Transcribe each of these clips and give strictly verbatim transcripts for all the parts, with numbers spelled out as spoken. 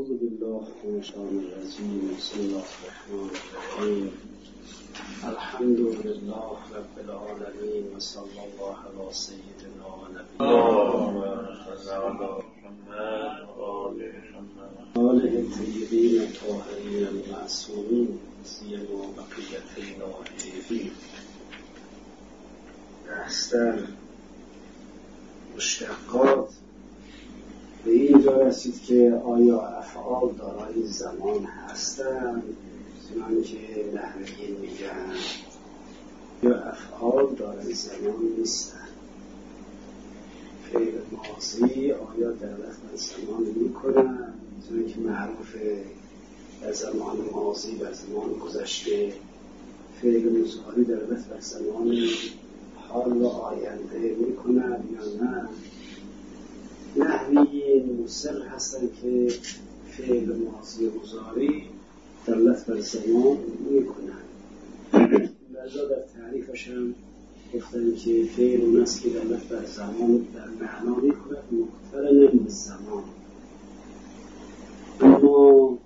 اعوذ بالله من الشیطان الرجیم. بسم الله الرحمن الرحیم. الحمد لله رب العالمین و صلی الله علی سیدنا و نبینا محمد و آله الطیبین الطاهرین المعصومین سیما بقیت الهی فیهم. بحث مشتقات به اینجا رسید که آیا افعال دارای زمان هستند چنانکه نحویین میگن، یا افعال دارای زمان نیستند؟ فعل ماضی آیا دلالت بر زمان میکنند چنانکه معروفه در زمان ماضی و زمان گذشته؟ فعل مضارع دلالت بر زمان حال و آینده میکنند یا نه؟ نحویین مصر هستن که فعل ماضی و مضارع دلالت بر زمان میکنن. لذا در تعریفش هم گفتن که فعل اون است که دلالت بر زمان در معنا میکند مقترن بالزمان. اما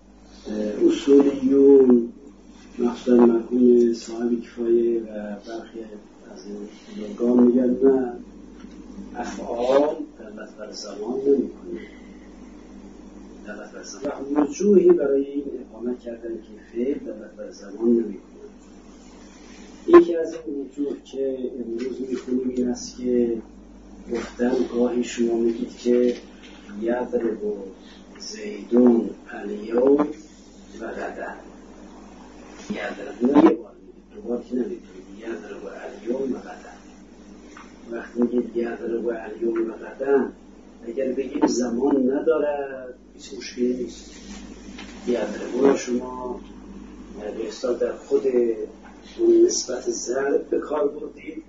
اصولیون مخصوصا مرحوم صاحب کفایه و برخی از این بزرگان میگن نه، افعال دلالت بر زمان نمی‌کنه. دلالت بر زمان و وجوهی برای این اقامت کردن که فعل دلالت بر زمان نمی‌کنه. یکی از این وجوه که امروز می‌خونیم این است که گفتن گاهی شما میگید که یضرب زیدون الیوم و غدا. یضرب نه یه بار میگید، دو بار که نمی‌گید یضرب الیوم و غدا. وقتی میگید یضرب الیوم و غدا، اگر بگیم زمان ندارد هیچ مشکلی نیست. یضرب شما به اصطلاح در خود اون نسبت ضرب به کار بردید،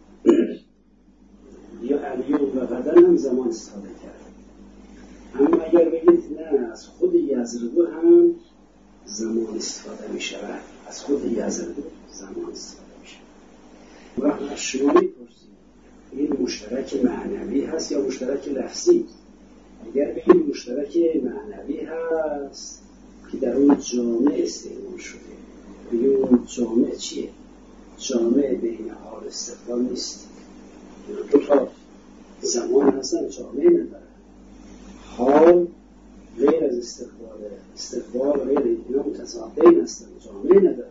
یا الیوم و غدا هم زمان استفاده کرد. اما اگر بگید نه، از خود یضرب هم زمان استفاده می شود، از خود یضرب زمان استفاده می شود. وقتی از شما میپرسید این مشترک معنوی هست یا مشترک لفظی؟ اگر بگیم مشترک معنوی هست که در اون جامع استعمال شده، بگیم اون جامع چیه؟ جامع بین حال استقبال نیست. دو تا زمان هستن جامع ندارن. حال غیر از استقباله، استقبال غیر، اینا متضادین هستن، جامع ندارن.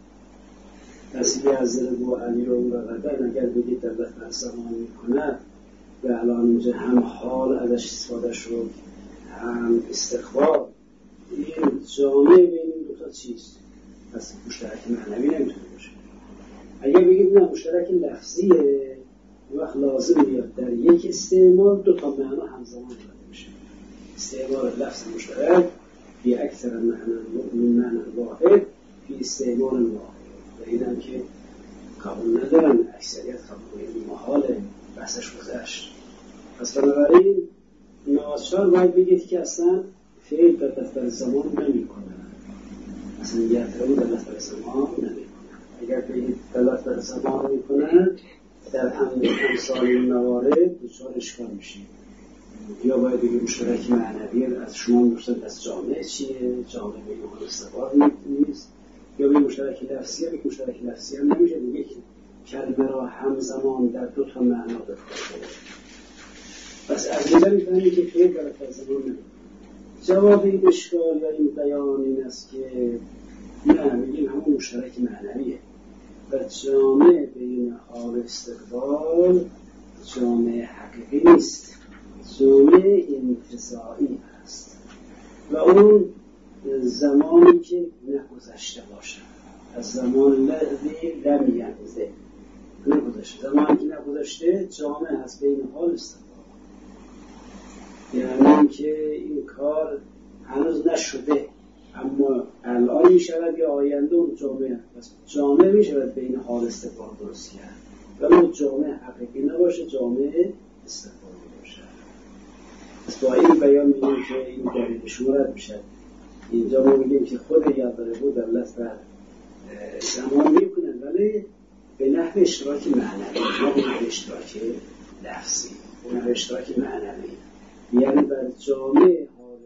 پس یضرب الیوم و غدا اگر بگید دلالت بر زمان میکنه و الان اینجا هم حال ازش استفاده شد هم استقبال، این جامع بین این دوتا چیز، پس مشترک معنوی نمیتونه باشه. اگر بگید نه مشترک لفظیه، وقت لازم میاد در یک استعمال دو تا معنا همزمان داده بشه. استعمال لفظ مشترک فی اکثر معنی واحد فی استعمال واحد، و این هم که قبول ندارن، اکثریت قبول این محاله، بحثش گذشت. پس بنابراین ناچار باید بگید که اصلا فعل دلالت بر زمان نمی کنه، اصلا یضرب دلالت بر زمان نمی کنه. اگر بگید دلالت بر زمان می کنه در امثال این موارد دچار اشکال میشه. یا باید بگید مشترک معنوی، از شما میپرسند از جامعه چیه؟ جامعه بین حال استقبال نیست. یا به مشترک لفظی هم، به مشترک لفظی هم نمیشه دیگه که کلمه را همزمان در دو تا معنا بفرسته. پس از اینجا میفهمید که فعل دلالت بر زمان نمیکنه. جواب این اشکال و این بیان این است که نه، میگیم همون مشترک معنویه و جامع بین حال استقبال جامع حقیقی نیست، جامع انتزاعی هست و اون زمانی که نگذشته باشد، از زمان لذی لم ینزه، نگذشته، زمانی که نگذشته جامع هست بین حال استقبال، یعنی که این کار هنوز نشده اما الان می شود یا آینده اون جامع هست. جامع می شود بین حال استقبال درست کرد و اون جامع حقیقی نباشه، جامع استقبال باشه. پس با این بیان میگیم که این دلیل شمارت میشد. اینجا ما میگیم که خود یضرب دلالت بر زمان میکنن ولی به نحو اشتراک معنوی، نه به نحو اشتراک لفظی، به نحو اشتراک معنوی، یعنی بر جامع حال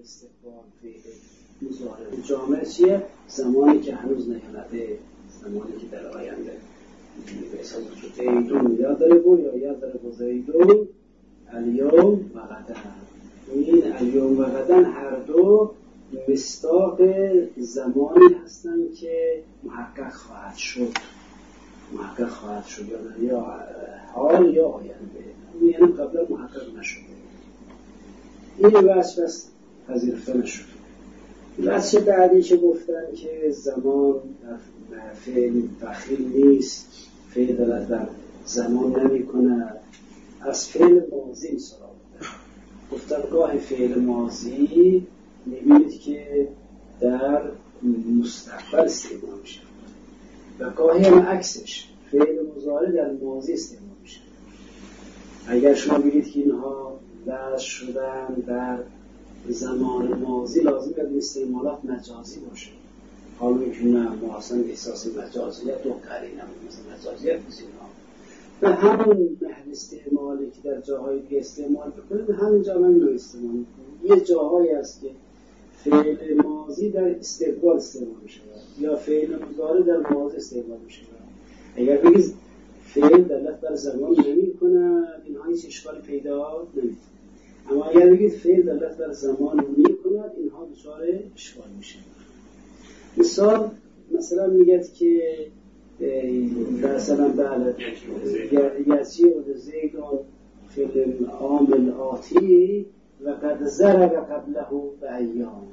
استقبال فعل مضارع جامع چیه؟ زمانی که هنوز نیامده، زمانی که در آینده. به حساب زیدون یاد داره بود یا یاد داره بود زیدون الیوم و غدن. این الیوم و غدن هر دو مصداق زمانی هستند که محقق خواهد شد، محقق خواهد شد یا حال یا آینده، یعنی قبلا محقق نشده. این وجه بس پذیرفته نشد. وجه بعدی که گفتن که زمان در فعل دخیل نیست، فعل دلت در زمان نمی کند، از فعل ماضی سراغ بودن. گفتن گاه فعل ماضی میبینید که در مستقبل استعمال میشه و گاهی هم عکسش فعل مضارع در ماضی استعمال میشه. اگر شما بگید که اینها وضع شدن در زمان ماضی، لازم که استعمالات مجازی باشه. حالا که نه ما اصلا احساس مجازیت و قرینه مثل مجازیت بزیم ها و همون محل استعمالی که در جاهای دیگه استعمال بکنید همین جا من رو استعمال میکنید. یه جاهایی هست که فعل ماضی در استقبال استعمال میشه یا فعل مضارع در ماضی استعمال میشه. اگر بگید فعل دلت بر زمان نمی کنه اینها هیچ اشکال پیدا نمیده، اما اگر بگید فعل دلت بر زمان می کند اینها دچار اشکال میشه. مثال مثلا میگد که مثلا بله یسی و زیدون فی العام الآتی و قد ضرب قبله به ایام.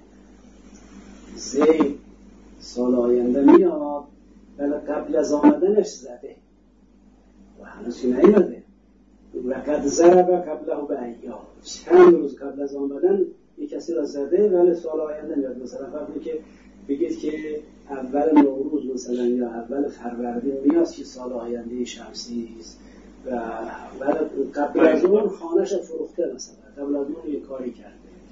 زید سال آینده میاد ولی قبل از آمدنش زده و هنوز نیامده و قد ضرب قبله به ایام. چند روز قبل از آمدن یک کسی را زده ولی سال آینده میاد. مثلا وقتی که بگید که اول نوروز مثلا یا اول فروردین میاد که سال آینده شمسی است و قبل از اون خانه‌اش فروخته، مثلا قبل از اون یه کاری کرده.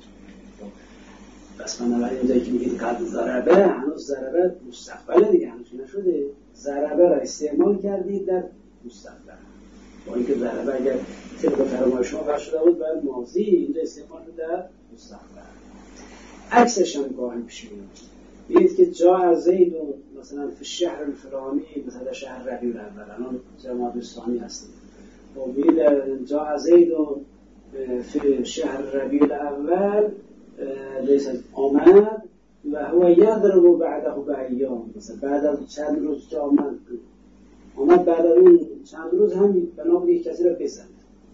بس بنابراین اینجایی که میگید قد ضربه، هنوز ضربه مستقبله دیگه، هنوز نشده. ضربه را استعمال کردید در مستقبل، با اینکه ضربه اگر طبق فرمایش شما فرض شده بود باید ماضی، اینجا استعمال شده در مستقبل. عکسش هم گاهی پیش میاد. ببینید که جا زیدون مثلا فی شهر الفلانی، مثلا شهر ربیع الاول، الان جماعت اسلامی هستیم. و ببینید جا زیدون فی شهر ربیع الاول لیس آمد و هو یضرب بعده به ایام، مثلا بعد از چند روز که آمد آمد بعد از اون چند روز هم بنابرای یک کسی را بزند.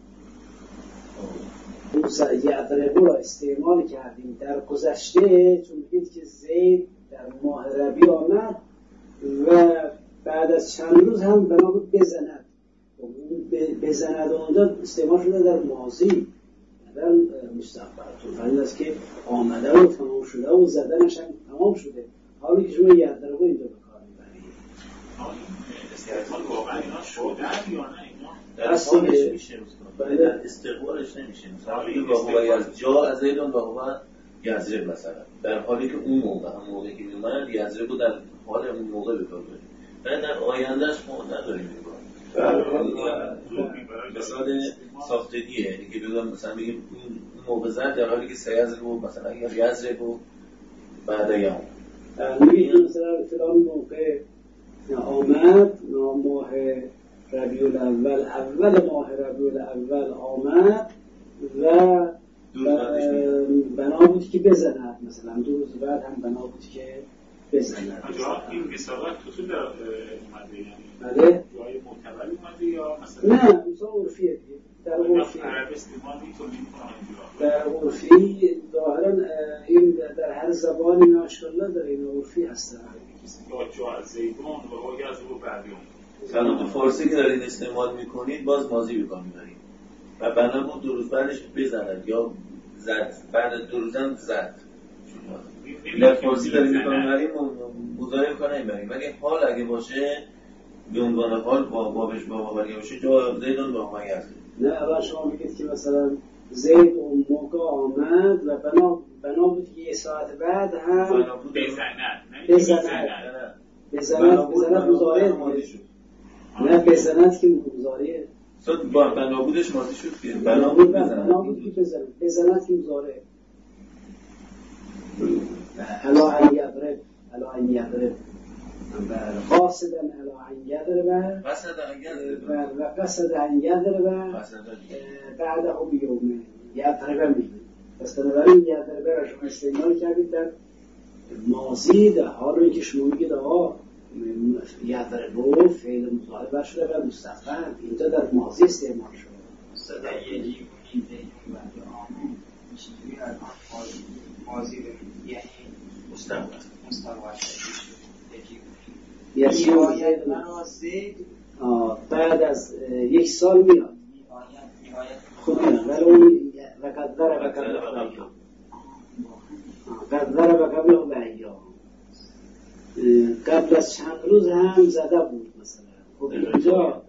یضرب را استعمال کردیم در گذشته، چون بگید که زید در ماه ربیع آمد و بعد از چند روز هم بنابرای بزند. بزند اونجا استعمال شده در ماضی در مستقبل. طور است که آمده و تمام شده و زدنش هم تمام شده. حالی که شما یضرب رو اینجا بکار میبرید. استقبال واقعا اینا شدن یا نه؟ اینا در حالش میشه ولی در استقبالش نمیشه. مثلا بگید واقعا از جا از زیدون واقعا یضرب مثلا، در حالی که اون موقع هم موقعی که میومد یضرب رو در حال اون موقع بکار داریم و در آیندهش ما نداریم میکنیم. مثال ساختگیه، یعنی که بگم مثلا بگیم این موقع زد در حالی که سیضرب و مثلا اگر یضرب و بعد یوم میگه مثلا فلان موقع آمد، ماه ربیع الاول، اول ماه ربیع الاول آمد و بنا بود که بزند، مثلا دو روز بعد هم بنا بود که بزند. این مثالات تو در اومده یعنی بله؟ جای معتبر اومده یا مثلا نه مثلا عرفیه دیگه. در عرفی عرب استعمال میتونیم کنیم در عرفی ظاهرا این در هر زبانی ماشاءالله در این عرفی هستن. یا جا از زیدون و آگه از رو بعدیون مثلا تو فارسی که دارین استعمال میکنید باز ماضی بکار میبرید و بنا بود دو روز بعدش بزند یا زد، بعد دو روزم زد. در فارسی دارین بکار میبرید مضارع بکار نمیبرید، ولی حال اگه باشه به عنوان حال با بابش با بابری باشه جا زیدون با آقای هست. نه اول شما میگید که مثلا زید اون موقع آمد و بنا بنا بود که یه ساعت بعد هم بزند بزند بزند بزند مضارع ماضی شد. نه بزند که مضارع صد با بنا بودش ماضی شد که بنا بود بنا بود که بزند بزند که مضارع یضرب و قاصدا الی ان یضرب قصد ان یضرب و قصد ان یضرب بعده بیومه یضرب میگه. پس بنابراین یضرب را شما استعمال کردید در ماضی، در حالی که شما میگید آقا یضرب فعل مضارع شده و مستقبل اینجا در ماضی استعمال شده. صدا یجی این دیگه و آمین میشه توی الان ماضی یعنی مستقبل مستقبل یجی میآید مرا زید بعد از یک سال میاد خوب میاد ولی اون و قد ضرب قبله به ایام قبل از چند روز هم زده بود مثلا. خب اینجا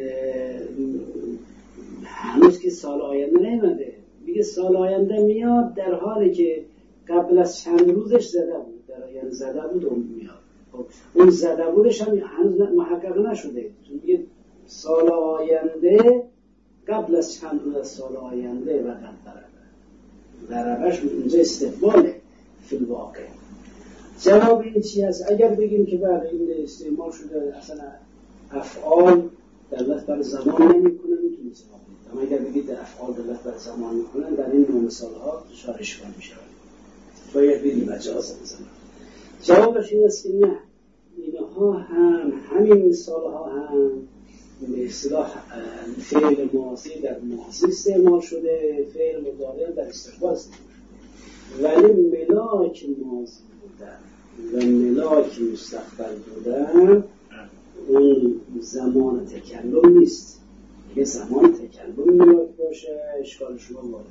هنوز که سال آینده نیامده، میگه سال آینده میاد در حالی که قبل از چند روزش زده بود، در یعنی زده بود اون میاد. خب اون زده بودش هم هنوز محقق نشده، چون میگه سال آینده قبل از چند روز از سال آینده و قد ضربه ضربهش اونجا استقباله فی الواقع. جواب این چی هست؟ اگر بگیم که بعد این استعمال شده اصلا افعال دلالت بر زمان نمیکنه، میتونید جواب بدید. اما اگر بگید افعال دلالت بر زمان میکنن، در این نوع مثال ها دچار اشکال میشه. باید بگیم مجاز بزنن. جوابش این است که نه، اینها هم همین مثال ها هم به اصطلاح فعل ماضی در ماضی استعمال شده، فعل مضارع در استقبال استعمال شده، ولی ملاک ماضی بودن و ملاک مستقبل بودن اون زمان تکلم نیست. اگه زمان تکلم ملاک باشه اشکال شما وارد.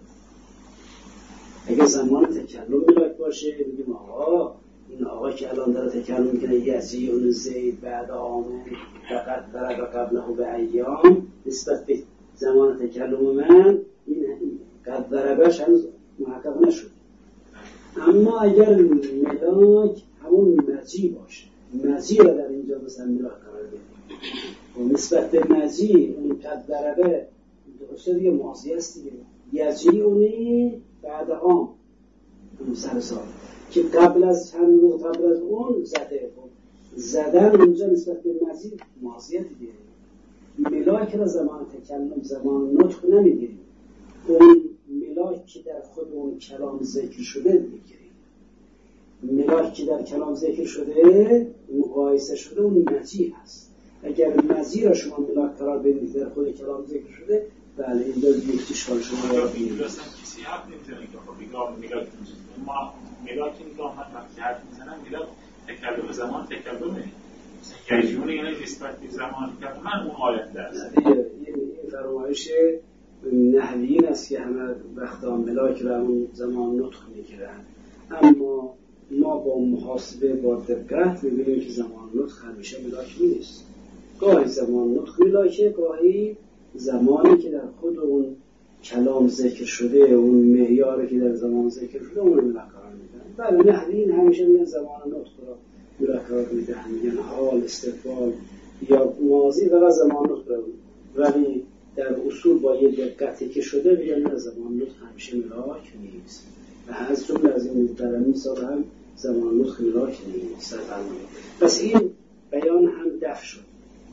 اگه زمان تکلم ملاک باشه بگیم آقا این آقا که الان داره تکلم میکنه یزی اون زید بعد آمن فقط ضرب قبله به ایام، نسبت به زمان تکلم من این قد ضربش هنوز محقق نشد. اما اگر ملاک همون مزی باشه، مزی را در اینجا مثلا ملاک قرار بدیم و نسبت به مزی اون قد ضربه درسته دیگه ماضی است دیگه، یزی اونی بعد آم اون سر سال که قبل از چند روز قبل از اون زده بود، زدن اونجا نسبت به مزی ماضیه دیگه. ملاک را زمان تکلم زمان نطق نمیگیریم، اون ملاک که در خود اون کلام ذکر شده میگیریم. ملاک که در کلام ذکر شده مقایسه شده اون مزی هست. اگر مزی را شما ملاک قرار بدید در خود کلام ذکر شده، بله این دو یک اشکال شما را بگیرید. درستم کسی حرف نمیزنه که خب بگاه ملاک ما ملاک نگاه من وقتی حرف میزنم ملاک تکلم زمان تکلمه یجونه، یعنی نسبت به زمان تکلم من اون آینده است. این فرمایش نحویین است که همه وقتا ملاک را اون زمان نطق میگیرن، اما ما با محاسبه با دقت میبینیم که زمان نطق همیشه ملاک نیست. گاهی زمان نطق ملاکه، گاهی زمانی که در خود اون کلام ذکر شده، اون معیاری که در زمان ذکر شده اون ملاک قرار میدن. بله نحویین همیشه میگن زمان نطق را ملاک قرار میدن، میگن حال، استقبال یا ماضی و زمان نطق را، ولی در اصول با یه دقتی که شده میگن زمان نطق همیشه ملاک نیست و از جمله از این در این مثال هم زمان نطق ملاک نیست. پس این بیان هم دفع شد.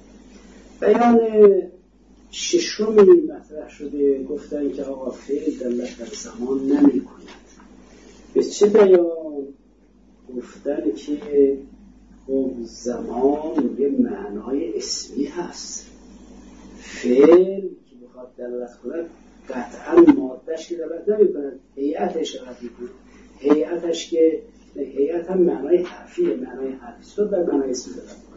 بیان ششمی مطرح شده، گفتن که آقا فعل دلالت بر زمان نمی کند. به چه بیان؟ گفتن که خب زمان یه معنای اسمی هست، فعل که بخواد دلالت کند قطعا مادهش که دلالت نمی کند، هیئتش دلالت می کند. هیئتش که هیئت هم معنای حرفیه، معنای حرفی شد در معنای اسمی دلالت کند.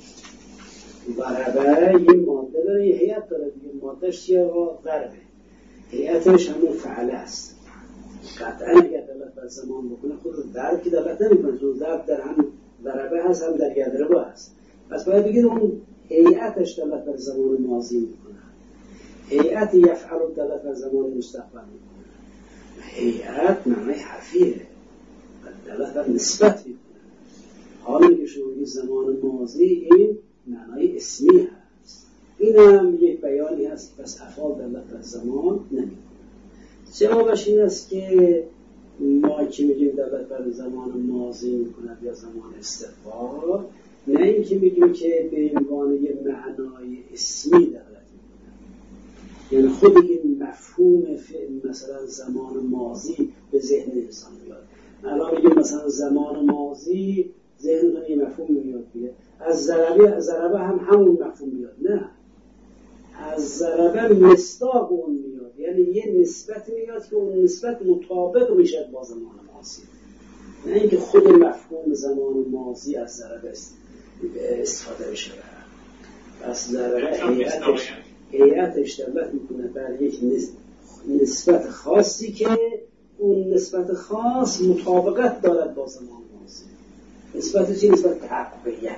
ضربه یه ماده داره، یه هیئت داره دیگه، مادهش چیه؟ ضربه. هیئتش همون فعل است. قطعا اگر دلالت بر زمان بکنه خود ضرب که دلالت نمیکنه، چون ضرب در هم ضربه هست هم در یضربه هست. پس باید بگید اون هیئتش دلالت بر زمان ماضی میکنه، هیئت یفعل دلالت بر زمان مستقبل میکنه. هیئت معنای حرفیه و دلالت بر نسبت میکنه. حالا که شما بگید زمان ماضی، این معنای اسمی هست. این هم یک بیانی هست. پس افعال دلالت بر زمان نمیکنه. جوابش این است که ما که میگیم دلالت بر زمان ماضی میکند یا زمان استقبال، نه اینکه میگیم که به عنوان یه معنای اسمی دلالت میکند. یعنی خود این مفهوم مثلا زمان ماضی به ذهن انسان میاد. الان میگیم مثلا زمان ماضی، ذهن یه مفهوم میاد دیگه. از ضربه ضربه هم همون مفهوم میاد. نه، از ضربه مصداق اون میاد، یعنی یه نسبت میاد که اون نسبت مطابق میشه با زمان ماضی، نه اینکه خود مفهوم زمان ماضی از ضربه استفاده بشه. پس ضربه هیئتش هیئتش دلالت میکنه بر یک نسبت خاصی که اون نسبت خاص مطابقت دارد با زمان ماضی. نسبت چی؟ نسبت تحققیه.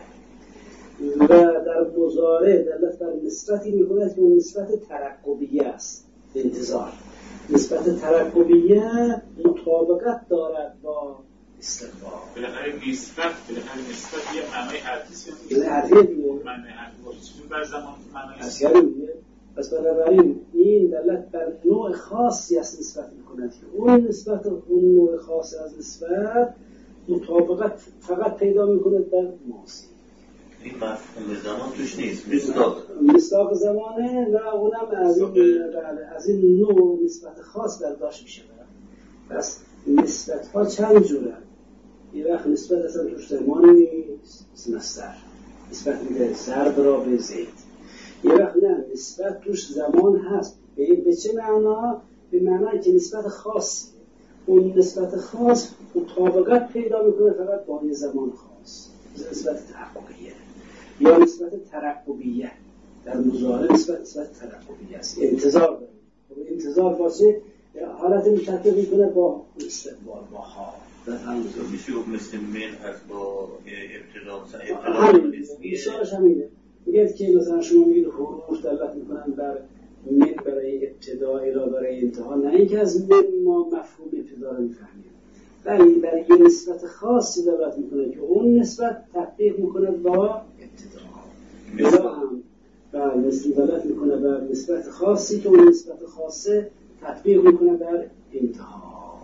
و در مضارع دلالت بر نسبتی میکنه که اون نسبت ترقبیه است، انتظار. نسبت ترقبیه مطابقت دارد با استقبال. بالاخره نسبت بالاخره نسبت یه معنای حرفی یعنی حرفی دیگه معنای حرفی باشه بر زمان معنای اصیاری میگه. پس بنابراین این دلالت بر نوع خاصی از نسبت میکند که اون نسبت اون نوع خاص از نسبت مطابقت فقط پیدا میکنه در ماضی. این مفهوم زمان توش نیست، مصداق مصداق زمانه و اونم از این از این نوع نسبت خاص برداشت میشه. پس نسبت ها چند جوره؟ یه وقت نسبت اصلا توش زمانی نیست، مصدر نسبت میده ضرب را به زید. یه وقت نه، نسبت توش زمان هست. به چه معنا؟ به معنی که نسبت خاصی، اون نسبت خاص مطابقت پیدا میکنه فقط با یه زمان خاص. نسبت تحققیه یا نسبت ترقبیه. در مضارع نسبت نسبت ترقبیه است، انتظار داره. انتظار باشه حالت متفق میکنه با استقبال، با حال. در همون میشه مثل من هست با ابتدا ابتدا ایشارش همینه. میگه که مثلا شما میگید حروف دلالت میکنن بر من برای ابتدا الی برای انتها، نه اینکه از من ما مفهوم ابتدا رو میفهمیم، ولی برای یه نسبت خاصی دلالت میکنه که اون نسبت تطبیق میکنه با ابتدا. مثلا هم بر نسبت دلالت میکنه بر نسبت خاصی که اون نسبت خاصه تطبیق میکنه بر انتها.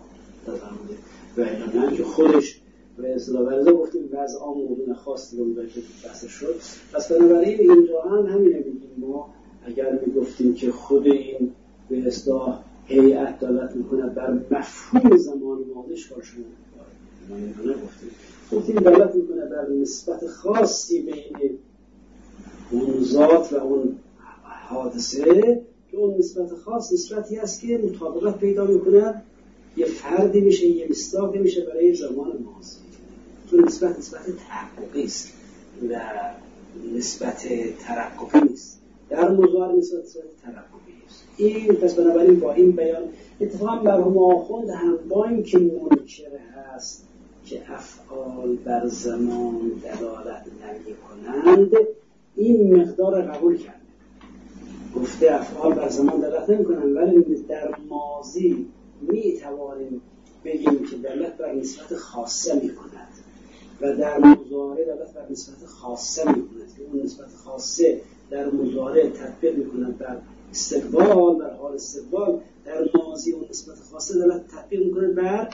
و اعلام که خودش به اصطلاح ورزه گفتیم وضع عام موضوع خاصی رو بوده که بحث شد. پس بنابراین اینجا هم همینه میگیم ما اگر میگفتیم که خود این به اصطلاح هیئت دلالت میکنه بر مفهوم زمان ماضیش کارشون ما اینو نگفتیم، گفتیم دلالت میکنه بر نسبت خاصی بین اون ذات و اون حادثه که اون نسبت خاص نسبتی هست که مطابقت پیدا میکنه، یه فردی میشه، یه مصداقی میشه برای زمان ماضی. چون نسبت نسبت تحققی است و نسبت ترقبی نیست. در مضارع نسبت نسبت ترقبی است. این پس بنابراین با این بیان اتفاقا مرحوم آخوند هم با این که منکر هست که افعال بر زمان دلالت نمی کنند، این مقدار قبول کرده. گفته افعال بر زمان دلالت نمی کنند، ولی در ماضی می توانیم بگیم که دلالت بر نسبت خاصه می کند و در مضارع دلالت بر نسبت خاصه می کند که اون نسبت خاصه در مضارع تطبیق می کند بر استقبال، بر حال استقبال. در ماضی اون نسبت خاصه دلالت تطبیق می کند بر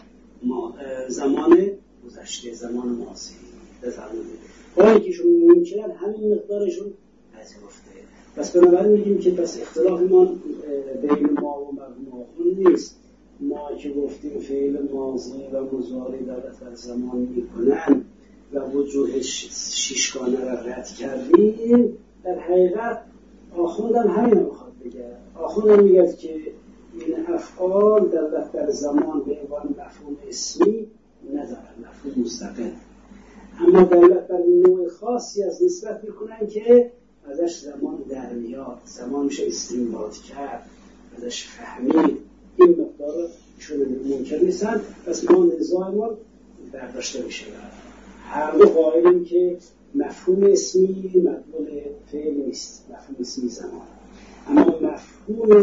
زمان گذشته، زمان ماضی. بفرمایید با اینکهشون ممکنن همین مقدارشون پذیرفته. پس بنابراین میگیم که پس اختلاف ما بین ما و مرحوم آخوند نیست. ما که گفتیم فعل ماضی و مضارع دلالت بر زمان میکنن و وجوه شیشگانه را رد کردیم، در حقیقت آخوند هم همین رو میخواد بگه. آخوند هم میگه که این افعال دلالت بر زمان به عنوان مفهوم اسمی ندارن، مفهوم مستقل، اما دلالت بر نوع خاصی از نسبت میکنن که ازش زمان در میاد، زمان میشه استنباط کرد، ازش فهمید. این مقدار شده ممکن نیستن. پس ما نزاع ما برداشته میشه. هر دو قائلیم که مفهوم اسمی مدلول فعل نیست، مفهوم اسمی زمان، اما مفهوم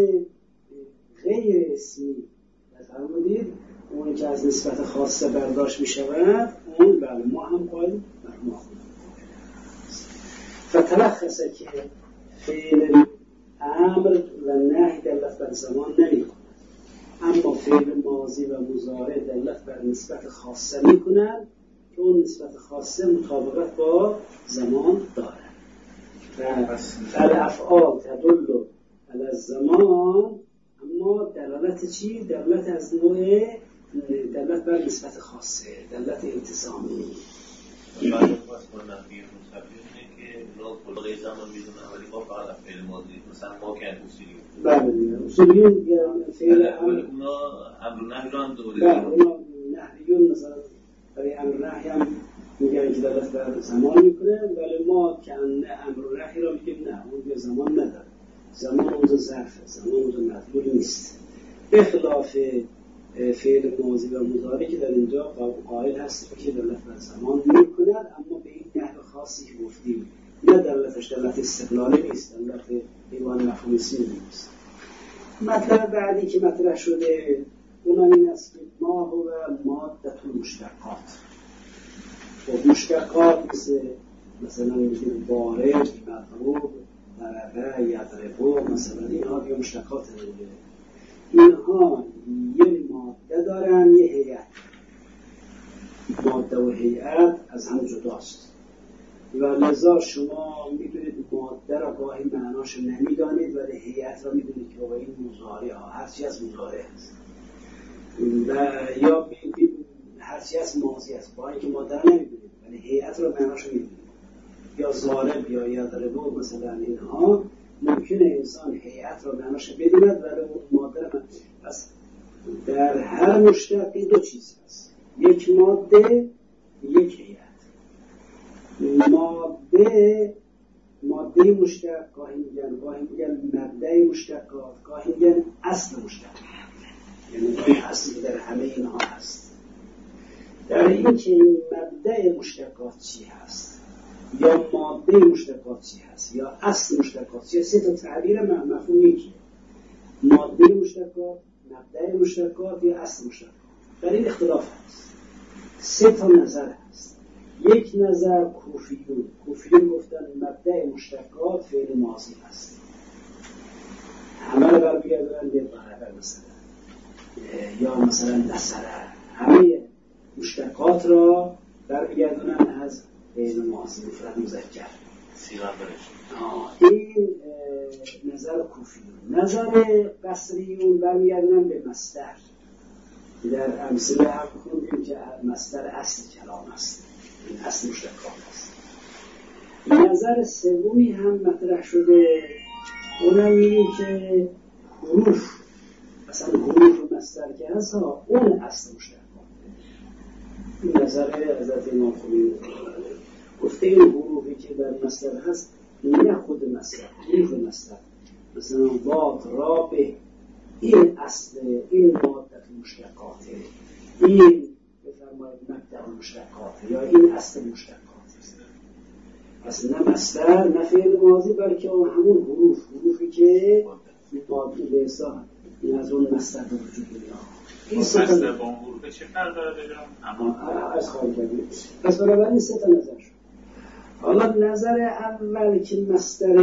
غیر اسمی فرمودید اون که از نسبت خاصه برداشت میشود، اون بله ما هم قائلیم مرحوم آخوند. فتلخصه که فعل امر و نهی دلالت بر زمان نمی کند، اما فعل ماضی و مضارع دلالت بر نسبت خاصه میکنن که اون نسبت خاصه مطابقت با زمان داره و الافعال تدل علی الزمان، اما دلالت چی؟ دلالت از نوع دلالت بر نسبت خاصه، دلالت التزامی. بعد از با نفی مصفی اینه که اونا کلغه زمان میدونن ولی ما فقط فعل ماضی مثلا ما که اصولی بله اصولیون فعل اونا امر و نهی رو هم دوره بله اونا نهیون مثلا برای امر و نهی هم میگن که دلالت بر زمان میکنه، ولی ما که امر و نهی رو میگیم نه اون به زمان نداره، زمان اونجا ظرفه، زمان اونجا مدلول نیست، به خلاف فعل ماضی و مضارع که در اینجا قائل هست که دلالت بر زمان میکنند، اما به این نحو خاصی که گفتیم نه دلالتش دلالت استقلالی نیست، دلالت حیوان مفهومی نیست. مطلب بعدی که مطرح شده اونم این است که ما هو مادة المشتقات. و مشتقات مثل مثلا میگیم بارد، مضروب، ضربه، یضرب، مثلا اینها دیگه مشتقات دیگه. اینها یه ماده دارن یه هیئت، ماده و هیئت از هم جداست و لذا شما میدونید ماده را گاهی معناش نمیدانید ولی هیئت را میدونید که با این مضارع ها هرچی از مضارع است و یا هرچی از ماضی است با اینکه ماده را نمیدونید ولی هیئت را معناش میدونید، یا ضارب یا یضرب مثلا اینها ممکنه انسان هیئت را معناش بدوند ولی اون ماده را پس در هر مشتقی دو چیز هست، یک ماده یک هیئت. ماده ماده مشتق گاهی میگن گاهی میگن مبدأ مشتقات، گاهی میگن اصل مشتق، یعنی این اصلی در همه اینها هست. در این که مبدأ مشتقات چی هست یا ماده مشتقات چی هست یا اصل مشتقات چی هست، سه تا تعبیر مفهوم یکی، ماده مشتقات، مبدأ مشتقات یا اصل مشتقات. در این اختلاف هست، سه تا نظر هست. یک نظر کوفیون کوفیون گفتن مبدأ مشتقات فعل ماضی هست، همه رو برمیگردن به ضربه مثلا یا مثلا نصره، همه مشتقات را برمیگردن از فعل ماضی مفرد مذکر سیغه برش. این نظر کوفیون. نظر بصریون برمیگردن به مصدر، در امثله هم خوندیم که مصدر اصل کلام است، این اصل مشتقات است. نظر سومی هم مطرح شده، اونم میگه که حروف مثلا حروف مصدر که هست ها اون اصل مشتقات. این نظر حضرت امام خمینی گفته این حروفی که در مصدر هست نه خود مصدر، حروف مصدر مثلا واو را به این اصل این ماده مشتقاته، این بفرمایید مبدأ مشتقاته یا این اصل مشتقاته است. پس نه مصدر نه فعل ماضی بلکه همون حروف حروفی که ماده به حساب این از اون مصدر به وجود میاد. این مصدر با اون حروف چه فرق داره بگم؟ از خواهی کردیم. پس بنابراین سه تا نظر شد. حالا نظر اول که مصدر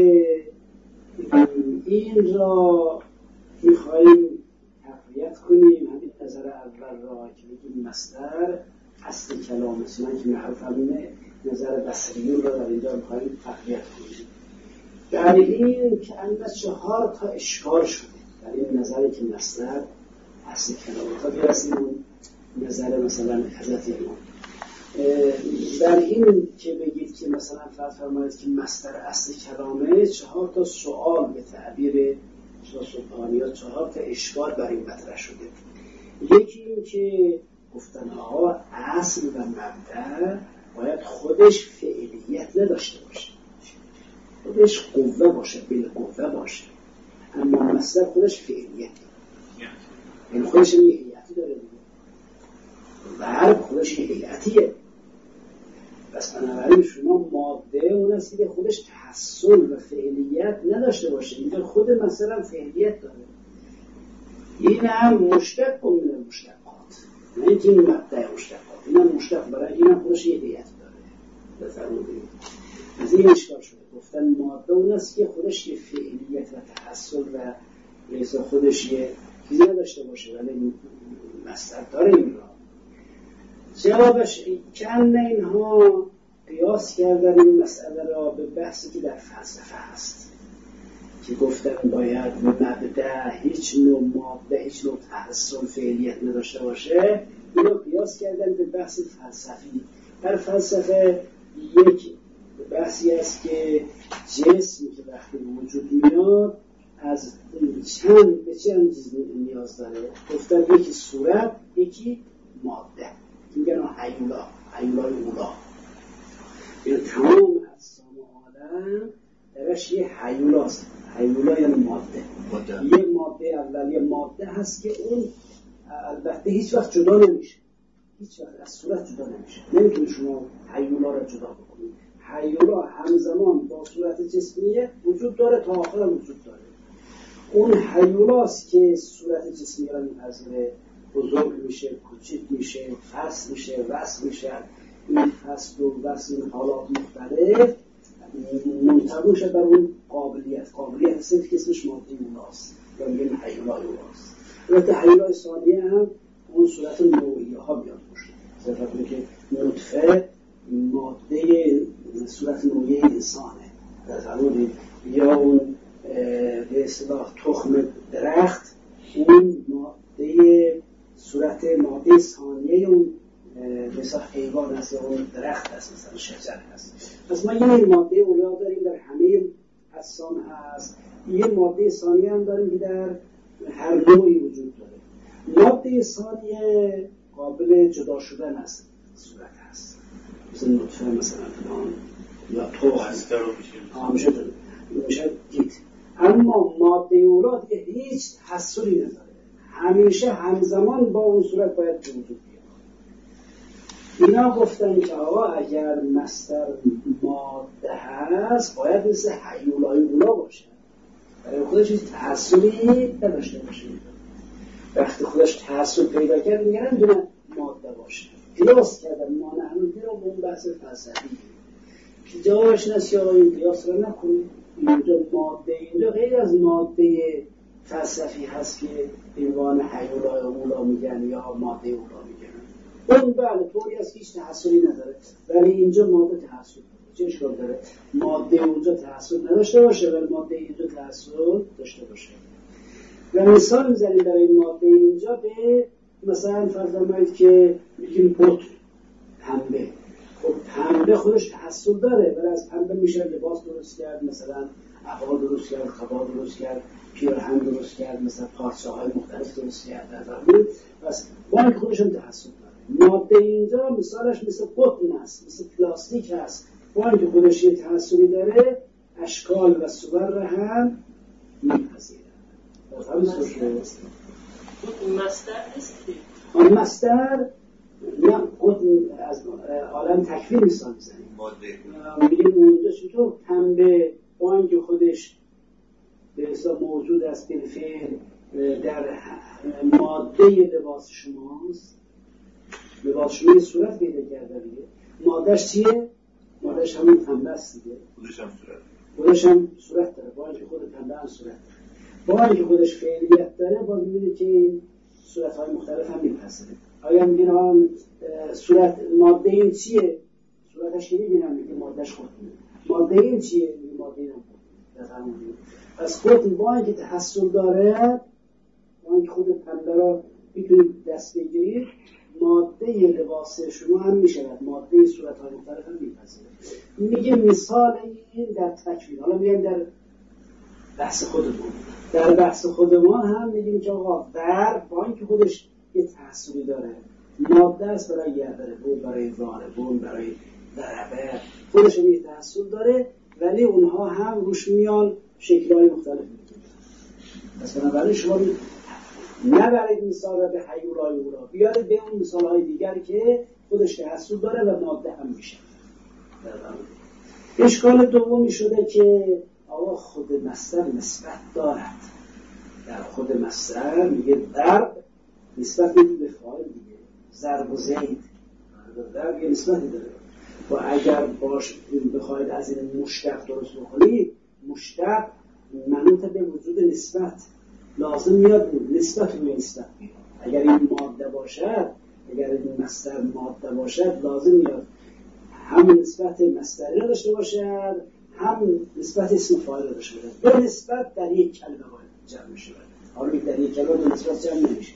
این را میخواییم تقویت کنیم، همین نظر اول را که بگیم مصدر اصل کلام است، من که معروف همینه نظر بصریون را در اینجا میخواییم تقویت کنیم. در این که اندازه چهار تا اشکال شده در این نظری که مصدر اصل کلام تا برسیم نظر مثلا حضرت امام. در این که بگید که مثلا فرض فرمایید که مصدر اصل کلامه، چهار تا سوال به تعبیر سلطانی‌ها چهار تا اشکال برای مطرح شده. یکی این که گفتن آقا اصل و مبدأ باید خودش فعلیت نداشته باشه، خودش قوه باشه، بالقوه باشه، اما مصدر خودش فعلیت داره، یعنی خودش یه هیئتی داره دیگه، ورب خودش یه هیئتیه. پس بنابراین شما ماده اون است که خودش تحصل و فعلیت نداشته باشه، اینجا خود مثلا فعلیت داره. این هم مشتق من المشتقات، نه اینکه این مبدأ مشتقات، این هم مشتق برای این هم خودش یه هیئت داره. بفرمایید از این اشکال شده گفتن ماده اون است که خودش یه فعلیت و تحصل و لیسا خودش یه چیزی نداشته باشه ولی مصدر داره این را. جوابش کن اینها قیاس کردن این مسئله را به بحثی که در فلسفه هست که گفتن باید مبدأ هیچ نوع ماده هیچ نوع تحصل فعلیت نداشته باشه. اینو قیاس کردن به بحث فلسفی. در فلسفه یک بحثی است که جسمی که وقتی وجود میاد از چند به چند چیز نیاز داره. گفتن یکی صورت یکی ماده میگن هیولا هیولای اولا. این تمام اجسام عالم درش یه هیولاست. هیولا یعنی ماده. ماده یه ماده اول یه ماده هست که اون البته هیچ وقت جدا نمیشه، هیچ وقت از صورت جدا نمیشه. نمیتونی شما هیولا را جدا بکنید. هیولا همزمان با صورت جسمیه وجود داره تا آخر وجود داره. اون هیولاست که صورت جسمی را میپذیره، بزرگ میشه، کوچیک میشه، فصل میشه، وصل میشه. این فصل و وصل این حالات مختلف منطبق شد بر اون قابلیت. قابلیت صرف که اسمش ماده اولاست یا میگن هیولای اولاست. البته هیولای ثانیه هم اون صورت نوعیه ها بیاد باشه. صرف که نطفه ماده صورت نوعیه انسانه در زمان یا اون به اصطلاح تخم درخت اون ماده صورت ماده ثانیه اون مثلا حیوان هست یا اون درخت هست مثلا شجر هست. پس ما یه ماده اولا داریم در همه اجسام هست، یه ماده ثانیه هم داریم که در هر نوعی وجود داره. ماده ثانیه قابل جدا شدن است صورت هست مثل نطفه مثلا فلان یا توخ میشه میشه دید. اما ماده اولا دیگه هیچ تحصیلی نداره، همیشه همزمان با اون صورت باید وجود بیاد. اینا گفتن که آقا اگر مصدر ماده هست باید مثل هیولای اولا باشه، برای خودش هیچ تحصیلی نداشته باشه. وقتی خودش تحصیل پیدا کرد میگن دونه ماده باشه. قیاس کردن ما نحنون رو به اون بحث فلسفی که جوابش نسی آقا این قیاس رو نکنید. اینجا ماده اینجا غیر از ماده فلسفی هست که عنوان هیولای اولا میگن یا ماده اولا میگن. اون بله طوری است که هیچ تحصیلی نداره، ولی اینجا ماده تحصیل داره. چه اشکال داره؟ ماده اونجا تحصیل نداشته باشه ولی ماده اینجا تحصیل داشته باشه. و مثال میزنیم برای این ماده اینجا به مثلا فرض کنید که میگیم بطن پنبه. خب پنبه خودش تحصیل داره ولی از پنبه میشه لباس درست کرد، مثلا عبا درست کرد، خبا درست کرد، پیراهن درست کرد، مثلا پارچه های مختلف درست کرد در زمین. پس باید خودش هم تحصیل داره. ماده اینجا مثالش مثل قطن است، مثل پلاستیک است. باید که خودش یه تحصیلی داره اشکال و صور هم میپذیره. مصدر نیست آن مصدر نه قطن از عالم تکوین مثال میزنیم. ماده میگیم اونجا چطور پنبه با اینکه خودش به حساب موجود است بالفعل در ماده لباس شماست، لباس شما صورت پیدا کرده دیگه. مادهش چیه؟ مادهش همون پنبه است دیگه. خودش هم صورت خودش هم صورت داره. با اینکه خود پنبه هم صورت داره، با اینکه خودش فعلیت داره باز میبینه که این صورت‌های مختلف هم میپذیره. آیا میگن آن صورت ماده این چیه؟ صورتش که میبینم میگه مادهش خود میگه. ماده این چیه؟ میگه ماده این هم خود میگه. پس خود با اینکه تحصیل داره، با اینکه خود پنبه را میتونید دست بگیرید، ماده لباس شما هم میشود، ماده صورت‌های مختلف هم میپذیره. میگه مثال این در تکوین. حالا میگم در بحث خودمون، در بحث خود ما هم میگیم که آقا ضرب با اینکه خودش یه تحصیلی داره، ماده است برای گردره، بون برای واره، بون برای ضربه، خودش هم یه تحصیل داره ولی اونها هم روش میان شکل‌های مختلف میگیرن. پس بنابراین شما نبرید مثال رو به هیولای اولا، بیارید به اون مثال‌های دیگر که خودش تحصیل داره و ماده هم میشه. اشکال دومی شده که آقا خود مصدر نسبت دارد. در خود مصدر میگه ضرب نسبت میده به فاعل دیگه. ضرب و زید ضرب یه نسبتی داره. و اگر باش بخواید از این مشتق درست بکنید، مشتق منوط به وجود نسبت. لازم میاد نسبت روی نسبت میاد. اگر این ماده باشد، اگر این مصدر ماده باشد، لازم میاد هم نسبت مصدری را داشته باشد، هم نسبت اسم فاعل را داشته باشد. دو نسبت در یک کلمه باید جمع شود. حالا در یک کلمه دو نسبت جمع نمیشه.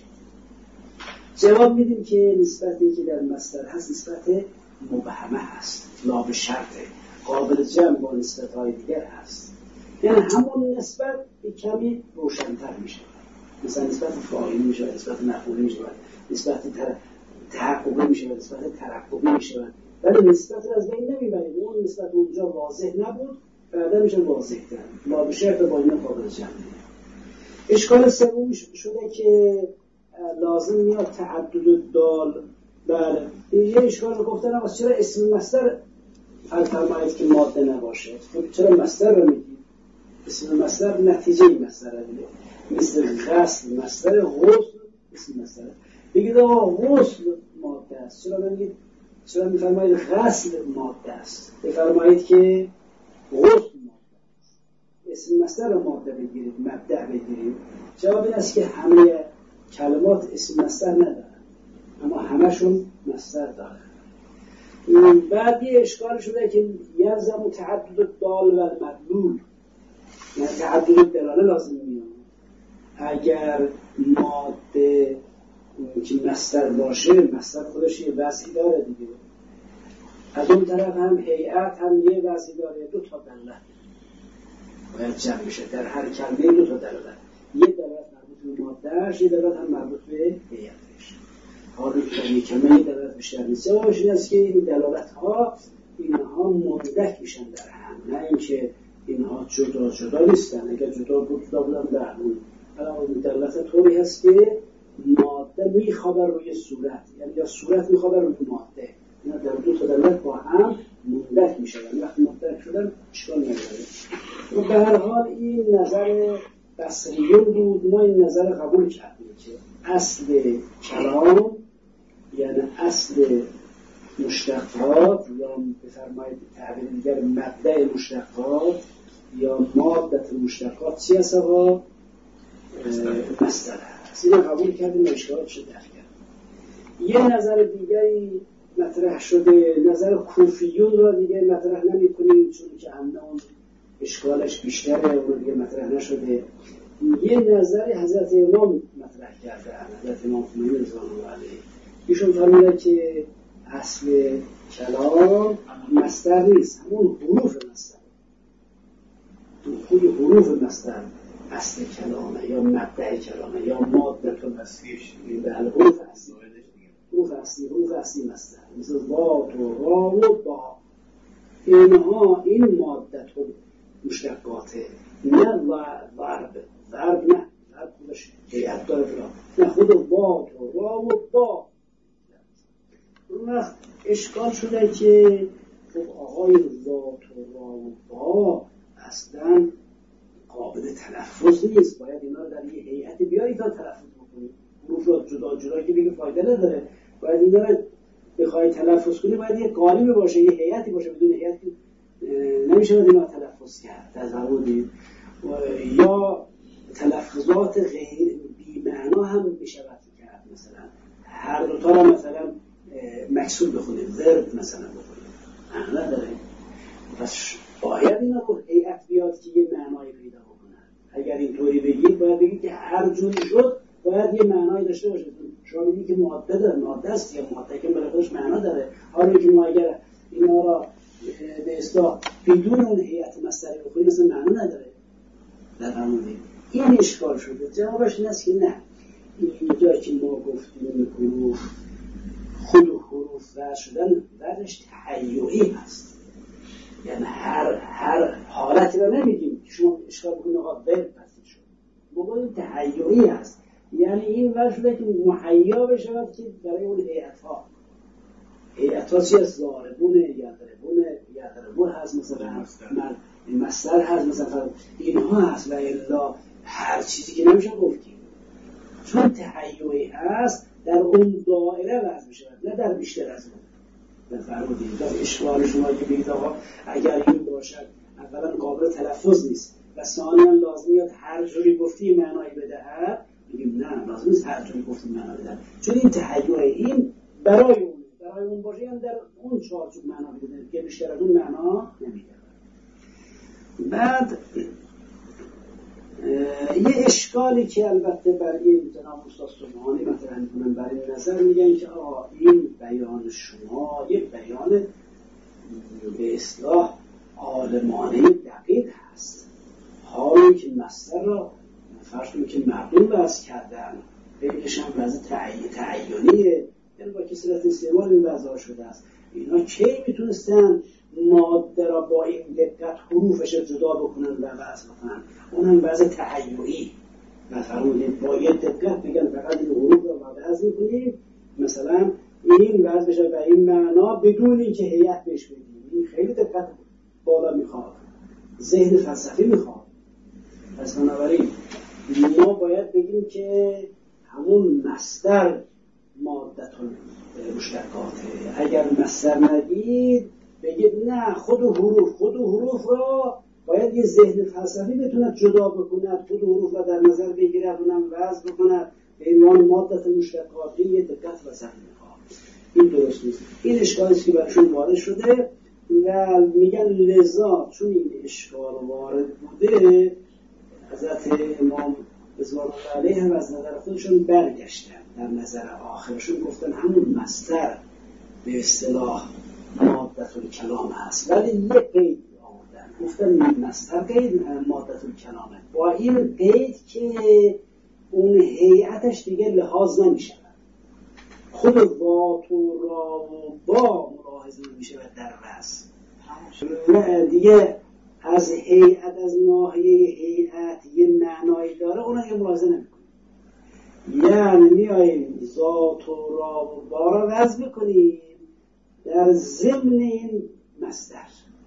جواب میدیم که نسبتی که در مصدر هست نسبت مبهمه هست، لا به شرطه، قابل جمع با نسبت های دیگر هست. یعنی همون نسبت به کمی روشن‌تر میشه. مثلا نسبت فاعلی میشه، نسبت مفعولی میشه، نسبت تحققی میشه، نسبت ترقبی میشه. ولی نسبت رو از بین نمیبریم. اون نسبت اونجا واضح نبود، بعدا میشه واضح تر. لا به شرط با اینا قابل جمع. اشکال سوم شده که لازم میاد تعدد دال. بله یه اشکال رو گفتن، اما چرا اسم مصدر فرمایید که ماده نباشه؟ چرا مصدر رو میگید؟ اسم مصدر نتیجه مصدر رو میگید. مثل غسل مصدر، غسل اسم مصدر. بگید آقا غسل ماده است، چرا نمیگید؟ چرا میفرمایید غسل ماده است؟ بفرمایید که غسل ماده است. اسم مصدر رو ماده بگیرید، مبدأ بگیرید. جواب این است که همه کلمات اسم مصدر ندارن، اما همشون مصدر دارن. بعد یه اشکال شده که یلزم تعدد دال و مدلول، یعنی تعدد دلاله لازم میاد. اگر ماده که مصدر باشه، مصدر خودش یه وضعی داره دیگه. از اون طرف هم هیئت هم یه وضعی داره، دو تا دلالت باید جمع میشه. در هر کلمه دو تا دلالت، یه دلالت مربوط به مادهش، یه دلالت هم مربوط به هیئتش. حالا در یک کلمه یه دلالت بیشتر نیست. سوالش این است که این دلالت ها اینها مندک میشن در هم، نه اینکه اینها جدا جدا نیستن. اگر جدا بود جدا بودن در اون اون دلالت طوری هست که ماده میخوابه روی صورت، یعنی یا صورت میخوابه روی ماده. اینا در دو تا دلالت با هم مندک میشن. وقتی مندک شدن اشکال نداره. به هر حال این نظر بصریون بود. ما این نظر قبول کردیم که اصل کلام یعنی اصل مشتقات، یا بفرمایید تعبیر دیگر مبدأ مشتقات یا مادة مشتقات چی هست؟ آقا مصدر هست. اینو قبول کردیم، اشکالات شد درک کردیم. یه نظر دیگری مطرح شده، نظر کوفیون را دیگه مطرح نمی کنیم چون که همون اشکالش بیشتره، اون دیگه مطرح نشده. یه نظر حضرت امام مطرح کرده، حضرت امام خمینی رضوان الله علیه. ایشون فرموده که اصل کلام مصدر نیست، همون حروف مصدر. دخول حروف مصدر اصل کلامه یا مبدأ کلامه یا ماده اصلیش. به حروف اصلی، حروف اصلی، حروف اصلی مصدر، مثل ضاد و را و با. اینها این ماده مشتقاته، نه ضرب. ضرب نه، ضرب خودش هیئت داره فرا، نه خود ضاد و را و با. اون وقت اشکال شده که خب آقای ذات و را و با اصلا قابل تلفظ نیست، باید اینا رو در یه هیئت بیاری تا تلفظ بکنی. حروف رو جدا جدا که بگه فایده نداره، باید اینا رو بخوای تلفظ کنی باید یه قالبی باشه، یه هیئتی باشه. بدون هیئت نمیشه اینا تلفظ کرد. تزودی یا تلفظات غیر بی معنا هم میشود کرد. مثلا هر دو تا رو مثلا مکسور بخونیم، ضرب مثلا بخونیم، معنا نداره. پس باید اینا رو هیئت بیاد که یه معنایی پیدا بکنن. اگر اینطوری بگید باید بگید که هر جوری شد باید یه معنایی داشته باشه. شما میگید که ماده داره، ماده است یا ماده که برای خودش معنا داره. حالا که ما اگر اینا را به اصطلاح بدون اون هیئت مصدری بخونیم مثلا معنا نداره. در همون این اشکال شده. جوابش این است که نه، اینجا که ما گفتیم حروف خود و حروف وضع شدن وضعش تهیعی هست، یعنی هر هر حالتی رو نمیگیم که شما اشکال بکنید آقا ول پسید شد. بگوییم تهیعی هست، یعنی این وضع شده که مهیا بشود که برای اون هیئت ها هیئت ها چی هست؟ ضاربونه، یضربونه، یضربون هست، مثلا مصدر هست، مثلا اینها هست. و الا هر چیزی که نمیشه گفتیم چون تهیعی هست در اون دائره وضع میشه، نه در بیشتر از اون. بفرمودید در اشکال شما که بگید آقا اگر این باشد اولا قابل تلفظ نیست، و ثانیا لازم میاد هر جوری گفتی معنایی بدهد، میگیم نه لازم نیست هر جوری گفتی معنایی بدهد، چون این تحیه این برای اون برای اون باشه، یعنی در اون چارچوب معنا بده که بیشتر از اون معنا نمیده. بعد یه اشکالی که البته برای جناب استاد سبحانی مطرح میکنن برای این نظر میگن که آقا این بیان شما یک بیان به اصطلاح عالمانه دقیق هست، حالی که مصدر را فرض کنید که مردم بحث کردن بگیشن وضع تعیین تعیینیه، یعنی با کسرت استعمال این وضع شده است. اینا کی میتونستن ماده را با این دقت حروفش جدا بکنن و وضع بکنن؟ اونم وضع تحیری مثلا با یه دقت بگن فقط این حروف را وضع میکنیم، مثلا این وضع بشه و این معنا بدون اینکه هیئت بهش بدیم. این خیلی دقت بالا میخواد، ذهن فلسفی میخواد. پس بنابراین ما باید بگیم که همون مصدر مادتون مشتقاته. اگر مصدر ندید بگید نه، خود حروف خود حروف را باید یه ذهن فلسفی بتوند جدا بکند، خود حروف را در نظر بگیرد، اونم وضع بکند به عنوان مادت مشتقاتی. یه دقت فلسفی میخواد. این درست نیست. این اشکالی که برشون وارد شده و میگن لذا چون این اشکال وارد بوده حضرت امام رضوان الله علیه از نظر خودشون برگشتن، در نظر آخرشون گفتن همون مصدر به اصطلاح مادت الکلام هست، ولی یک قید آوردن، گفتن این مصدر قید مادت الکلامه، با این قید که اون هیئتش دیگه لحاظ نمیشه، خود ذات و را و با ملاحظه نمیشه و در وصف و دیگه از هیئت از ناحیه هیئت یه معنایی داره، اونها یه ملاحظه نمیکنه. یعنی میاییم ذات و را و با را وضع میکنیم در ضمن این مصدر،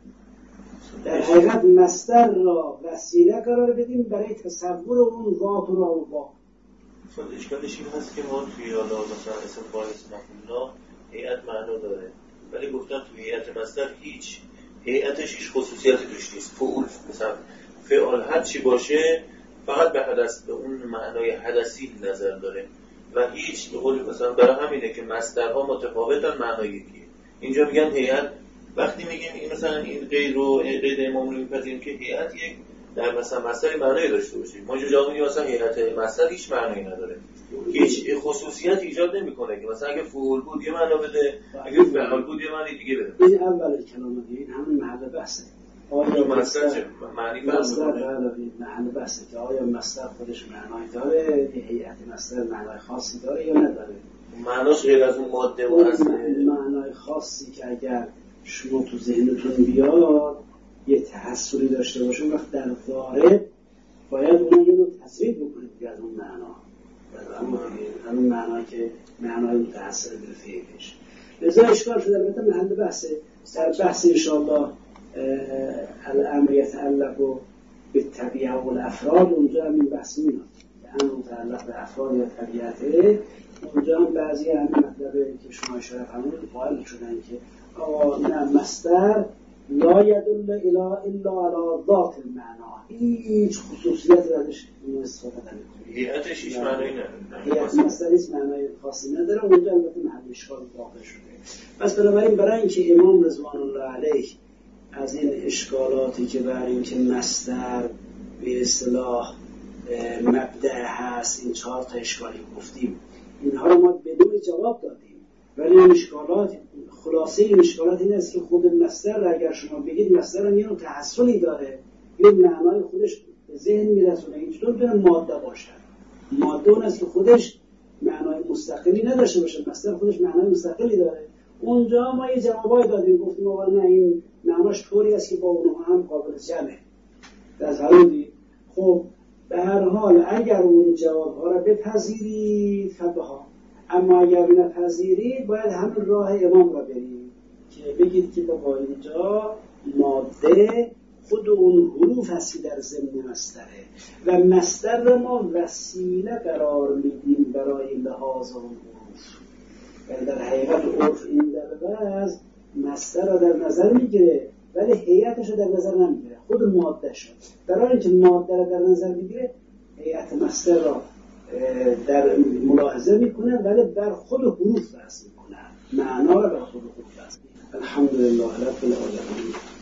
در حقیقت مصدر را وسیله قرار بدیم برای تصور اون ذات و را و با. اشکالش این هست که ما توی حالا مثلا اسم با اسم مفعول هیئت معنا داره، ولی گفتن توی هیئت مصدر هیچ هیئتش هیچ خصوصیتی توش نیست. فعول مثلا فعال هر چی باشه فقط به حدث، به اون معنای حدثی نظر داره و هیچ به قول مثلا برای همینه که مصدرها متفاوتن، معنای یکیه. اینجا میگن هیئت، وقتی میگیم این مثلا این قید رو قید امام رو میپذیریم که هیئت یک در مثلا مصدر معنایی داشته باشه. ما اینجا جا میگیم مثلا هیئت مصدر هیچ معنایی نداره، هیچ خصوصیت ایجاد نمیکنه که مثلا اگه فعول بود یه معنا بده، اگه فعال بود یه معنی دیگه بده. این اول کلام دیگه، این همون محل بحثه. آیا مصدر چه معنی مصدر داره؟ محل بحثه که آیا مصدر خودش معنایی داره، هیئت مصدر معنای خاصی داره یا نداره؟ معناش غیر از اون ماده و از معنای خاصی که اگر شما تو ذهنتون بیاد یه تحصیلی داشته باشه، وقت در ضارب باید اون یه نوع تصریف بکنید که از اون معنا در اون معنا که معنای متحصل به فعلش. لذا اشکال شده. البته محل بحثه، در بحث انشاءالله الامر یتعلق به طبیعه و الافراد، اونجا هم این بحث میاد که امر متعلق به افراد یا طبیعته. اونجا هم بعضی همین مطلبه که شما اشاره فرمودید قائل شدن که آقا نه، مصدر لا يدل الا الا على ذات المعنى، هیچ خصوصیت ازش استفاده نمی‌کنه، هیئتش هیچ معنایی نداره، هیئت مصدر هیچ معنای خاصی نداره. اونجا البته محل اشکال واقع شده. پس بنابراین برای اینکه امام رضوان الله علیه از این اشکالاتی که برای اینکه مصدر به اصطلاح مبدأ هست، این چهار تا اشکالی گفتیم، اینها رو ما بدون جواب دادیم، ولی این اشکالات خلاصه این اشکالات این است که خود مصدر اگر شما بگید مصدر هم یه نوع تحصیلی داره، یه معنای خودش به ذهن میرسونه. اینجور داره ماده باشد، ماده اون است که خودش معنای مستقلی نداشته باشه، مصدر خودش معنای مستقلی داره. اونجا ما یه جوابای دادیم، گفتیم آقا نه، این معناش طوری است که با اونها هم قابل جمعه. از حالی خب به هر حال اگر اون جوابها را بپذیرید فبها، اما اگر نپذیرید باید همین راه امام را برید که بگید که با اینجا ماده خود اون حروف هستی در ضمن مصدره و مصدر را ما وسیله قرار میدیم برای لحاظ اون حروف. و در حقیقت عرف این در وضع مصدر را در نظر میگیره ولی هیئتش رو در نظر نمیگیره، خود مادهش رو. برای اینکه ماده رو در نظر بگیره هیئت مصدر را در ملاحظه میکنه ولی بر خود حروف بحث میکنه، معنا رو بر خود حروف بحث میکنه. الحمدلله رب العالمین.